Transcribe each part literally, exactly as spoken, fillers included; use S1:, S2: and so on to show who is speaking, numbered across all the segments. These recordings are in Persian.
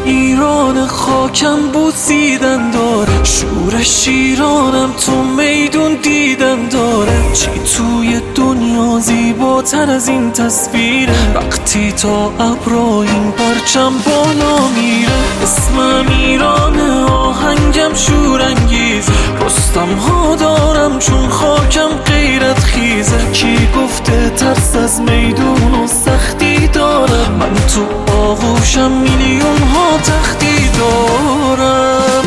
S1: ایران خاکم بوسیدن داره، شور شیرانم تو میدون دیدن داره. چی توی دنیا زیباتر از این تصویره، وقتی تا ابرا این پرچم بالا میره. اسمم ایرانه، آهنگم شورانگیز، رستم ها دارم چون خاکم غیرت خیزه. کی گفته ترس از میدون و سختی دارم، من تو آغوشم میلیون ها تختی دارم.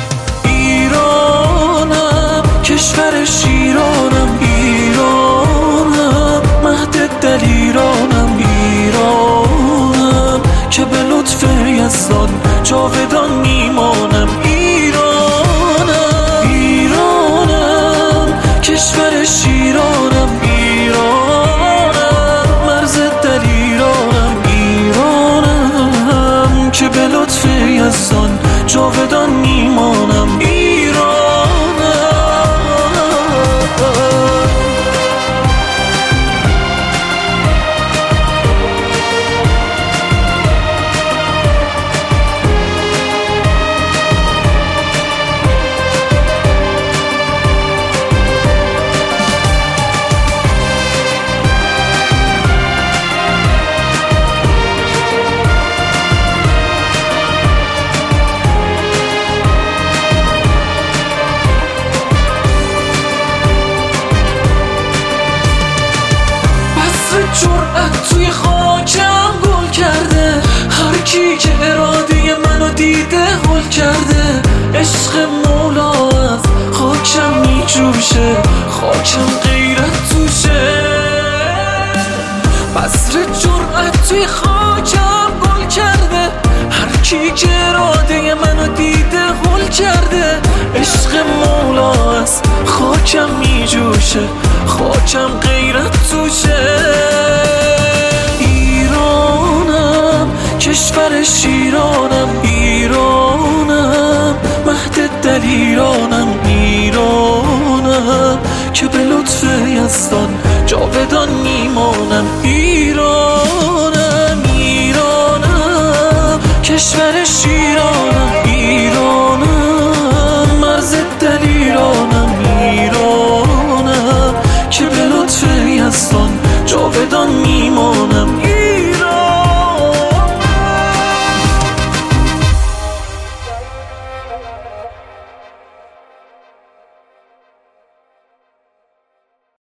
S1: ایرانم کشور شیرانم، ایرانم مهد دلیرانم، ایرانم که به لطف یزدان جاودان میمانم. ایرانم ایرانم کشور شیرانم، ایرانم مرز دلیرانم، ایرانم که به لطف یزدان جاودان میمانم. جرأت توی خاکم گل کرده، هر کی که اراده منو دیده هل کرده. عشق مولا از خاکم میجوشه، خاکم غیرت توشه. بذر جرأت توی خاکم گل کرده، هر کی که اراده منو دیده هل کرده. عشق مولا از خاکم میجوشه، خاکم غیرت توشه. ایرانم کشور شیرانم، ایرانم مهد دلیرانم، ایرانم که به لطف یزدان جاودان میمانم. ایرانم ایرانم کشور